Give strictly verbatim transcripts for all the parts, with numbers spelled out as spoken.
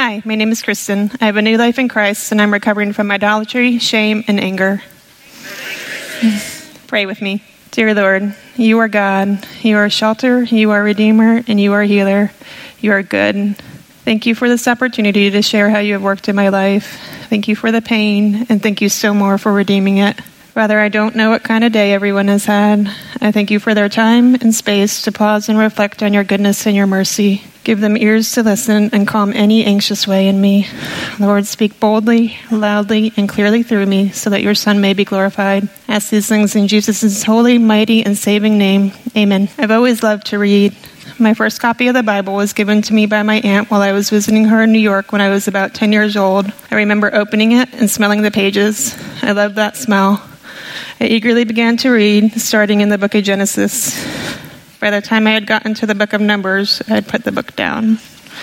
Hi, my name is Kristen. I have a new life in Christ, and I'm recovering from idolatry, shame, and anger. Pray with me. Dear Lord, you are God. You are shelter, you are redeemer, and you are healer. You are good. Thank you for this opportunity to share how you have worked in my life. Thank you for the pain, and thank you so more for redeeming it. Father, I don't know what kind of day everyone has had. I thank you for their time and space to pause and reflect on your goodness and your mercy. Give them ears to listen and calm any anxious way in me. Lord, speak boldly, loudly, and clearly through me so that your Son may be glorified. I ask these things in Jesus' holy, mighty, and saving name. Amen. I've always loved to read. My first copy of the Bible was given to me by my aunt while I was visiting her in New York when I was about ten years old. I remember opening it and smelling the pages. I loved that smell. I eagerly began to read, starting in the book of Genesis. By the time I had gotten to the book of Numbers, I had put the book down.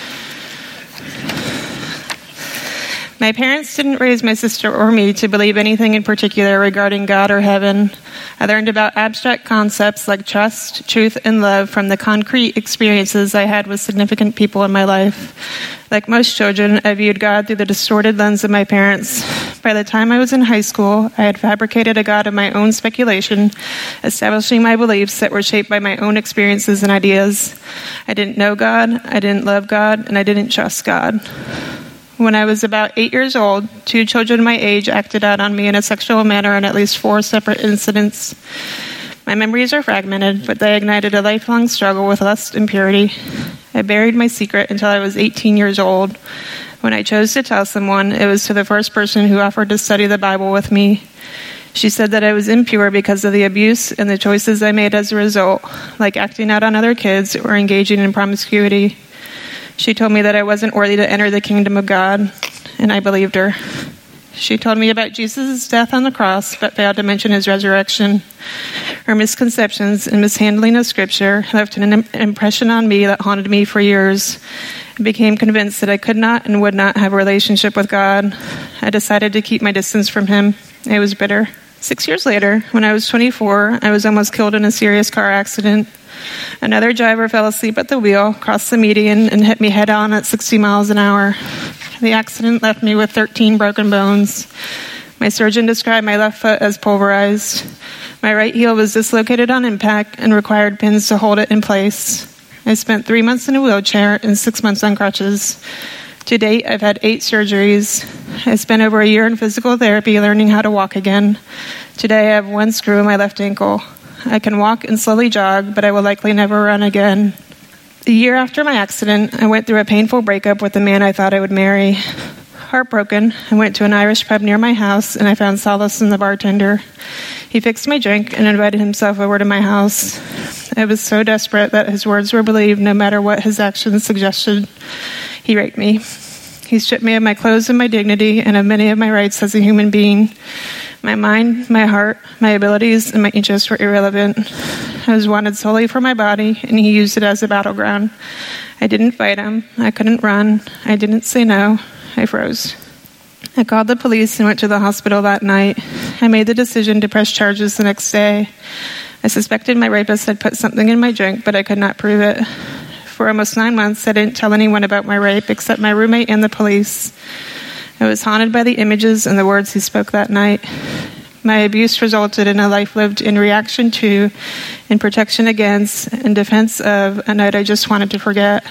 My parents didn't raise my sister or me to believe anything in particular regarding God or heaven. I learned about abstract concepts like trust, truth, and love from the concrete experiences I had with significant people in my life. Like most children, I viewed God through the distorted lens of my parents. By the time I was in high school, I had fabricated a God of my own speculation, establishing my beliefs that were shaped by my own experiences and ideas. I didn't know God, I didn't love God, and I didn't trust God. When I was about eight years old, two children my age acted out on me in a sexual manner in at least four separate incidents. My memories are fragmented, but they ignited a lifelong struggle with lust and purity. I buried my secret until I was eighteen years old. When I chose to tell someone, it was to the first person who offered to study the Bible with me. She said that I was impure because of the abuse and the choices I made as a result, like acting out on other kids or engaging in promiscuity. She told me that I wasn't worthy to enter the kingdom of God, and I believed her. She told me about Jesus' death on the cross, but failed to mention his resurrection. Her misconceptions and mishandling of Scripture left an impression on me that haunted me for years. I became convinced that I could not and would not have a relationship with God. I decided to keep my distance from him. I was bitter. Six years later, when I was twenty-four, I was almost killed in a serious car accident. Another driver fell asleep at the wheel, crossed the median, and hit me head-on at sixty miles an hour. The accident left me with thirteen broken bones. My surgeon described my left foot as pulverized. My right heel was dislocated on impact and required pins to hold it in place. I spent three months in a wheelchair and six months on crutches. To date, I've had eight surgeries. I spent over a year in physical therapy learning how to walk again. Today, I have one screw in my left ankle. I can walk and slowly jog, but I will likely never run again. A year after my accident, I went through a painful breakup with the man I thought I would marry. Heartbroken, I went to an Irish pub near my house, and I found solace in the bartender. He fixed my drink and invited himself over to my house. I was so desperate that his words were believed no matter what his actions suggested. He raped me. He stripped me of my clothes and my dignity and of many of my rights as a human being. My mind, my heart, my abilities, and my interests were irrelevant. I was wanted solely for my body, and he used it as a battleground. I didn't fight him. I couldn't run. I didn't say no. I froze. I called the police and went to the hospital that night. I made the decision to press charges the next day. I suspected my rapist had put something in my drink, but I could not prove it. For almost nine months, I didn't tell anyone about my rape except my roommate and the police. I was haunted by the images and the words he spoke that night. My abuse resulted in a life lived in reaction to, in protection against, in defense of a night I just wanted to forget.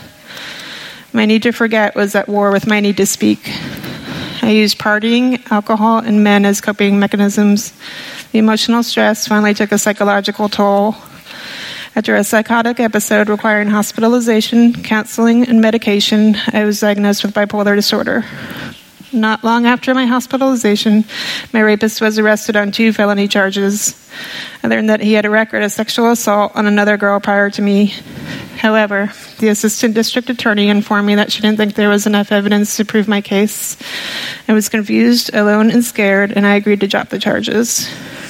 My need to forget was at war with my need to speak. I used partying, alcohol, and men as coping mechanisms. The emotional stress finally took a psychological toll. After a psychotic episode requiring hospitalization, counseling, and medication, I was diagnosed with bipolar disorder. Not long after my hospitalization, my rapist was arrested on two felony charges. I learned that he had a record of sexual assault on another girl prior to me. However, the assistant district attorney informed me that she didn't think there was enough evidence to prove my case. I was confused, alone, and scared, and I agreed to drop the charges.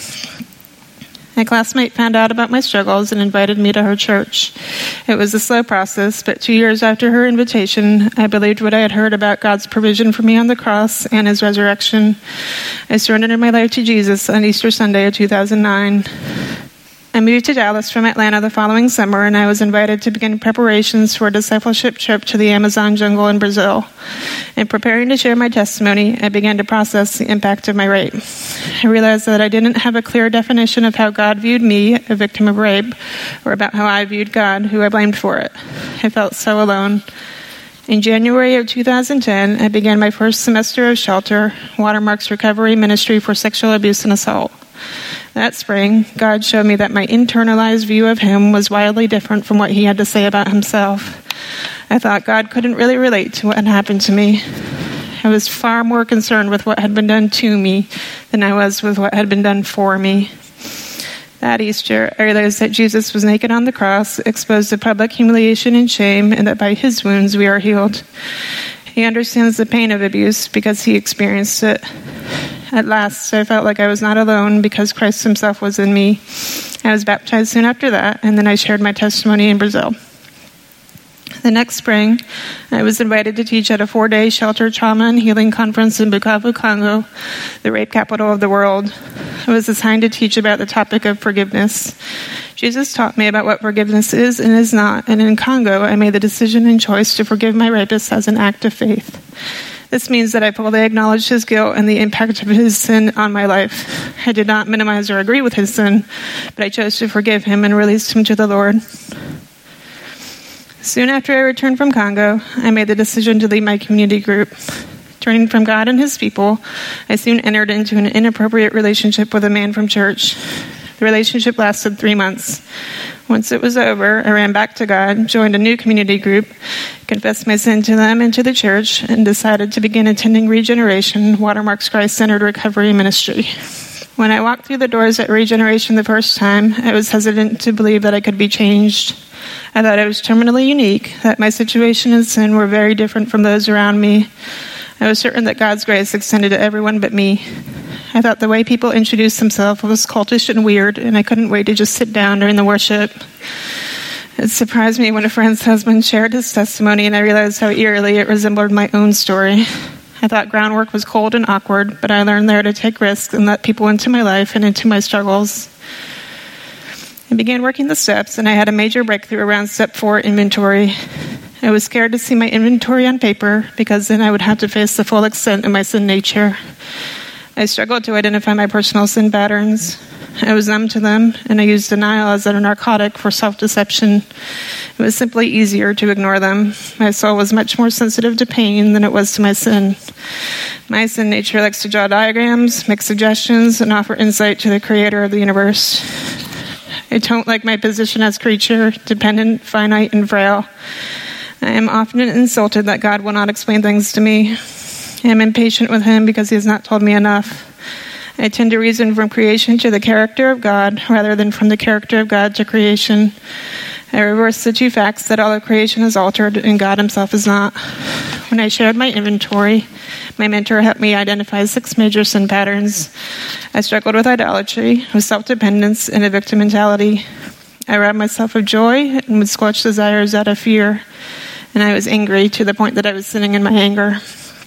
My classmate found out about my struggles and invited me to her church. It was a slow process, but two years after her invitation, I believed what I had heard about God's provision for me on the cross and his resurrection. I surrendered my life to Jesus on Easter Sunday of two thousand nine. I moved to Dallas from Atlanta the following summer, and I was invited to begin preparations for a discipleship trip to the Amazon jungle in Brazil. In preparing to share my testimony, I began to process the impact of my rape. I realized that I didn't have a clear definition of how God viewed me, a victim of rape, or about how I viewed God, who I blamed for it. I felt so alone. In January of two thousand ten, I began my first semester of Shelter, Watermark's recovery ministry for sexual abuse and assault. That spring, God showed me that my internalized view of him was wildly different from what he had to say about himself. I thought God couldn't really relate to what had happened to me. I was far more concerned with what had been done to me than I was with what had been done for me. That Easter, I realized that Jesus was naked on the cross, exposed to public humiliation and shame, and that by his wounds we are healed. He understands the pain of abuse because he experienced it. At last, I felt like I was not alone because Christ himself was in me. I was baptized soon after that, and then I shared my testimony in Brazil. The next spring, I was invited to teach at a four-day shelter trauma and healing conference in Bukavu, Congo, the rape capital of the world. I was assigned to teach about the topic of forgiveness. Jesus taught me about what forgiveness is and is not, and in Congo, I made the decision and choice to forgive my rapist as an act of faith. This means that I fully acknowledge his guilt and the impact of his sin on my life. I did not minimize or agree with his sin, but I chose to forgive him and released him to the Lord. Soon after I returned from Congo, I made the decision to leave my community group. Turning from God and his people, I soon entered into an inappropriate relationship with a man from church. The relationship lasted three months. Once it was over, I ran back to God, joined a new community group, confessed my sin to them and to the church, and decided to begin attending Regeneration, Watermark's Christ-centered recovery ministry. When I walked through the doors at Regeneration the first time, I was hesitant to believe that I could be changed. I thought I was terminally unique, that my situation and sin were very different from those around me. I was certain that God's grace extended to everyone but me. I thought the way people introduced themselves was cultish and weird, and I couldn't wait to just sit down during the worship. It surprised me when a friend's husband shared his testimony, and I realized how eerily it resembled my own story. I thought groundwork was cold and awkward, but I learned there to take risks and let people into my life and into my struggles. I began working the steps, and I had a major breakthrough around step four, inventory. I was scared to see my inventory on paper because then I would have to face the full extent of my sin nature. I struggled to identify my personal sin patterns. I was numb to them, and I used denial as a narcotic for self-deception. It was simply easier to ignore them. My soul was much more sensitive to pain than it was to my sin. My sin nature likes to draw diagrams, make suggestions, and offer insight to the creator of the universe. I don't like my position as creature, dependent, finite, and frail. I am often insulted that God will not explain things to me. I am impatient with him because he has not told me enough. I tend to reason from creation to the character of God rather than from the character of God to creation. I reverse the two facts that all of creation is altered and God himself is not. When I shared my inventory, my mentor helped me identify six major sin patterns. I struggled with idolatry, with self-dependence, and a victim mentality. I robbed myself of joy and would squelch desires out of fear. And I was angry to the point that I was sinning in my anger.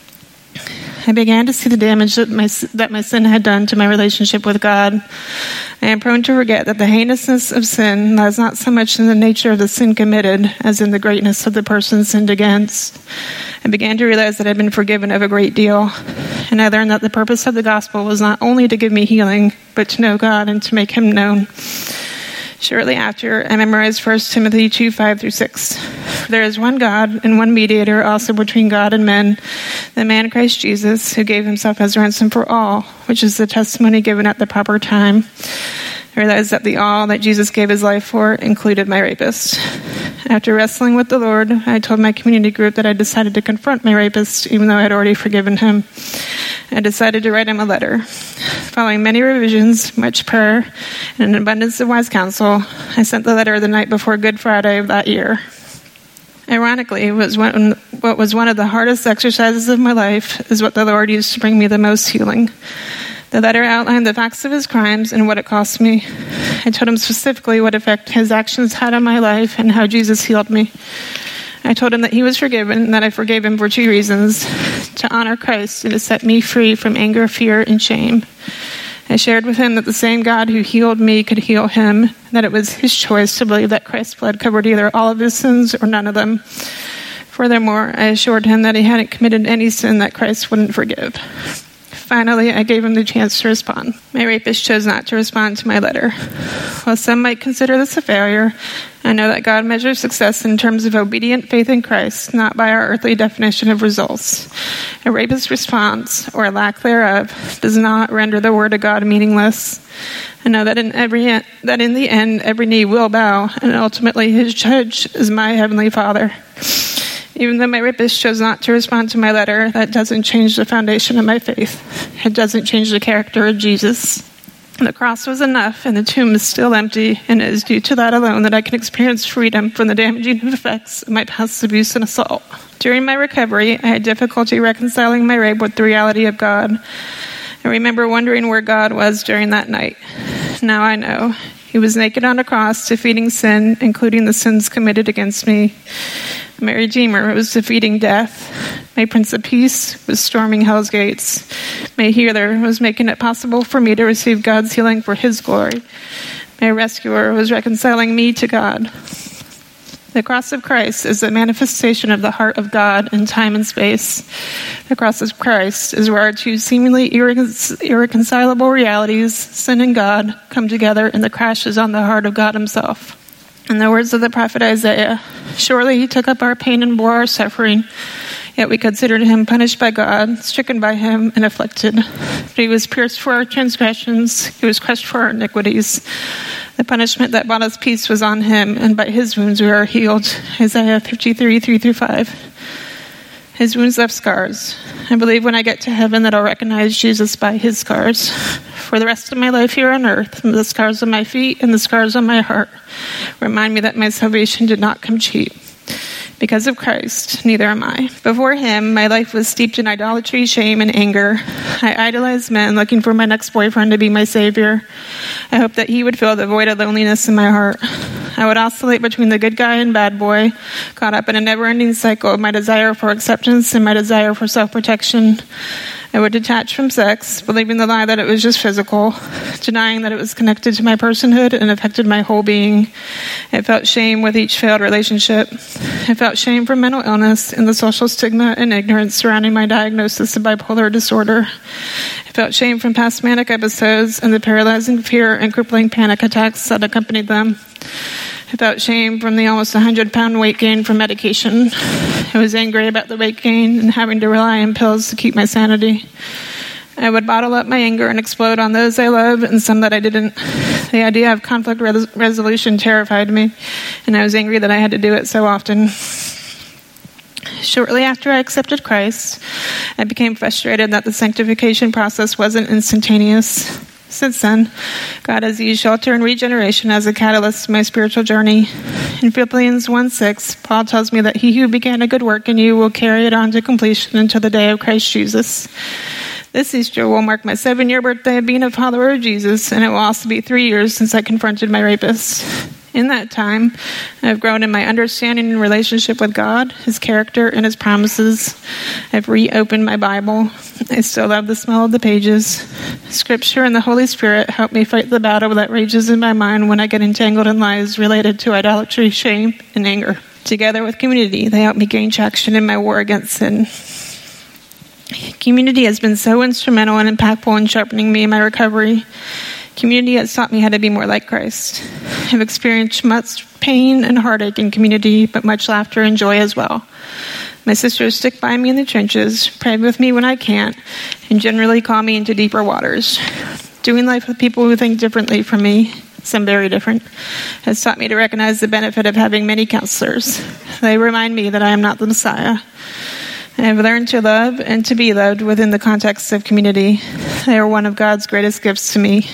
I began to see the damage that my, that my sin had done to my relationship with God. I am prone to forget that the heinousness of sin lies not so much in the nature of the sin committed as in the greatness of the person sinned against. I began to realize that I'd been forgiven of a great deal. And I learned that the purpose of the gospel was not only to give me healing, but to know God and to make him known. Shortly after, I memorized First Timothy two, five through six. There is one God and one mediator also between God and men, the man Christ Jesus, who gave himself as ransom for all, which is the testimony given at the proper time. I realized that the all that Jesus gave his life for included my rapist. After wrestling with the Lord, I told my community group that I decided to confront my rapist, even though I had already forgiven him. I decided to write him a letter. Following many revisions, much prayer, and an abundance of wise counsel, I sent the letter the night before Good Friday of that year. Ironically, it was one, what was one of the hardest exercises of my life is what the Lord used to bring me the most healing. The letter outlined the facts of his crimes and what it cost me. I told him specifically what effect his actions had on my life and how Jesus healed me. I told him that he was forgiven and that I forgave him for two reasons: to honor Christ and to set me free from anger, fear, and shame. I shared with him that the same God who healed me could heal him, and that it was his choice to believe that Christ's blood covered either all of his sins or none of them. Furthermore, I assured him that he hadn't committed any sin that Christ wouldn't forgive. Finally, I gave him the chance to respond. My rapist chose not to respond to my letter. While some might consider this a failure, I know that God measures success in terms of obedient faith in Christ, not by our earthly definition of results. A rapist's response, or lack thereof, does not render the word of God meaningless. I know that in every that in the end, every knee will bow, and ultimately his judge is my heavenly Father. Even though my rapist chose not to respond to my letter, that doesn't change the foundation of my faith. It doesn't change the character of Jesus. The cross was enough, and the tomb is still empty, and it is due to that alone that I can experience freedom from the damaging effects of my past abuse and assault. During my recovery, I had difficulty reconciling my rape with the reality of God. I remember wondering where God was during that night. Now I know. He was naked on a cross, defeating sin, including the sins committed against me. My Redeemer was defeating death. My Prince of Peace was storming hell's gates. My Healer was making it possible for me to receive God's healing for his glory. My Rescuer was reconciling me to God. The cross of Christ is the manifestation of the heart of God in time and space. The cross of Christ is where our two seemingly irrecon- irreconcilable realities, sin and God, come together, and the crash is on the heart of God himself. In the words of the prophet Isaiah, surely he took up our pain and bore our suffering, yet we considered him punished by God, stricken by him, and afflicted. But he was pierced for our transgressions, he was crushed for our iniquities. The punishment that brought us peace was on him, and by his wounds we are healed. Isaiah fifty-three, three through five. His wounds left scars. I believe when I get to heaven that I'll recognize Jesus by his scars. For the rest of my life here on earth, the scars on my feet and the scars on my heart remind me that my salvation did not come cheap. Because of Christ, neither am I. Before him, my life was steeped in idolatry, shame, and anger. I idolized men, looking for my next boyfriend to be my savior. I hoped that he would fill the void of loneliness in my heart. I would oscillate between the good guy and bad boy, caught up in a never-ending cycle of my desire for acceptance and my desire for self-protection. I would detach from sex, believing the lie that it was just physical, denying that it was connected to my personhood and affected my whole being. I felt shame with each failed relationship. I felt shame for mental illness and the social stigma and ignorance surrounding my diagnosis of bipolar disorder. I felt shame from past manic episodes and the paralyzing fear and crippling panic attacks that accompanied them. I felt shame from the almost one hundred pound weight gain from medication. I was angry about the weight gain and having to rely on pills to keep my sanity. I would bottle up my anger and explode on those I love and some that I didn't. The idea of conflict res- resolution terrified me, and I was angry that I had to do it so often. Shortly after I accepted Christ, I became frustrated that the sanctification process wasn't instantaneous. Since then, God has used shelter and regeneration as a catalyst to my spiritual journey. In Philippians one six, Paul tells me that he who began a good work in you will carry it on to completion until the day of Christ Jesus. This Easter will mark my seven-year birthday of being a follower of Jesus, and it will also be three years since I confronted my rapist. In that time, I've grown in my understanding and relationship with God, his character, and his promises. I've reopened my Bible. I still love the smell of the pages. Scripture and the Holy Spirit help me fight the battle that rages in my mind when I get entangled in lies related to idolatry, shame, and anger. Together with community, they help me gain traction in my war against sin. Community has been so instrumental and impactful in sharpening me in my recovery. Community has taught me how to be more like Christ. I've experienced much pain and heartache in community, but much laughter and joy as well. My sisters stick by me in the trenches, pray with me when I can't, and generally call me into deeper waters. Doing life with people who think differently from me, some very different, has taught me to recognize the benefit of having many counselors. They remind me that I am not the Messiah. I have learned to love and to be loved within the context of community. They are one of God's greatest gifts to me.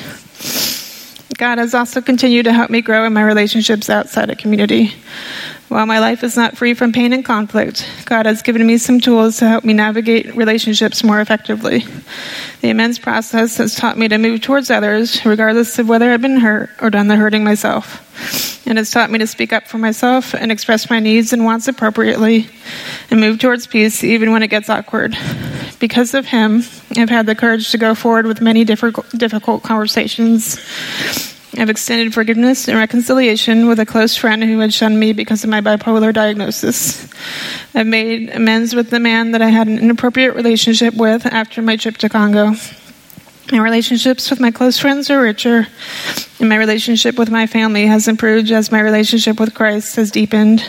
God has also continued to help me grow in my relationships outside of community. While my life is not free from pain and conflict, God has given me some tools to help me navigate relationships more effectively. The amends process has taught me to move towards others, regardless of whether I've been hurt or done the hurting myself. And it's taught me to speak up for myself and express my needs and wants appropriately and move towards peace even when it gets awkward. Because of him, I've had the courage to go forward with many difficult, difficult conversations. I've extended forgiveness and reconciliation with a close friend who had shunned me because of my bipolar diagnosis. I've made amends with the man that I had an inappropriate relationship with after my trip to Congo. My relationships with my close friends are richer, and my relationship with my family has improved as my relationship with Christ has deepened.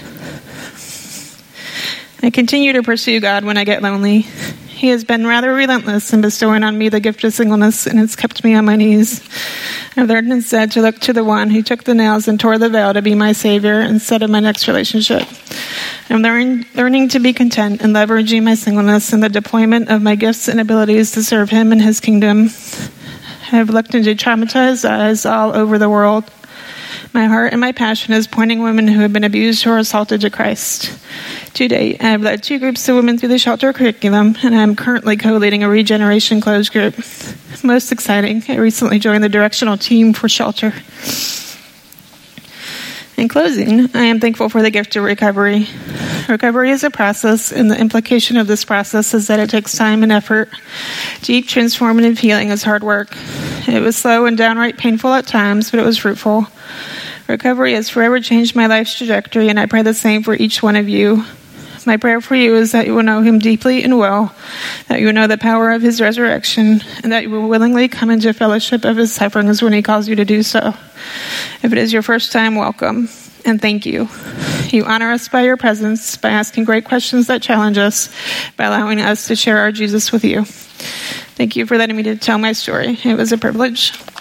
I continue to pursue God when I get lonely. He has been rather relentless in bestowing on me the gift of singleness, and it's kept me on my knees. I've learned instead to look to the one who took the nails and tore the veil to be my Savior instead of my next relationship. I'm learn, learning to be content and leveraging my singleness in the deployment of my gifts and abilities to serve Him and His kingdom. I've looked into traumatized eyes all over the world. My heart and my passion is pointing women who have been abused or assaulted to Christ. To date, I have led two groups of women through the shelter curriculum, and I am currently co-leading a regeneration closed group. Most exciting, I recently joined the directional team for shelter. In closing, I am thankful for the gift of recovery. Recovery is a process, and the implication of this process is that it takes time and effort. Deep, transformative healing is hard work. It was slow and downright painful at times, but it was fruitful. Recovery has forever changed my life's trajectory, and I pray the same for each one of you. My prayer for you is that you will know Him deeply and well, that you will know the power of His resurrection, and that you will willingly come into fellowship of His sufferings when He calls you to do so. If it is your first time, welcome, and thank you. You honor us by your presence, by asking great questions that challenge us, by allowing us to share our Jesus with you. Thank you for letting me to tell my story. It was a privilege.